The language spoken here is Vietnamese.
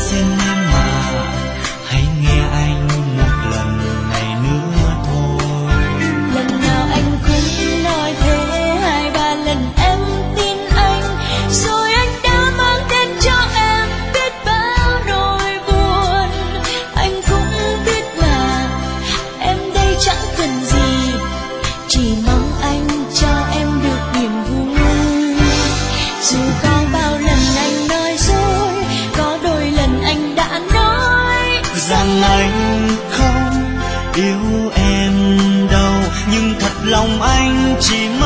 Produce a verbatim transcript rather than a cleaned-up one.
xin em mà hãy nghe anh một lần này nữa thôi. Lần nào anh cũng nói thế, hai ba lần em tin anh, rồi anh đã mang đến cho em biết bao nỗi buồn. Anh cũng biết là em đây chẳng cần gì, chỉ mong anh cho em được niềm vui. Dù có bao lần anh nói dối, có đôi lần anh đã nói rằng anh không yêu em đâu, nhưng thật lòng anh chỉ mong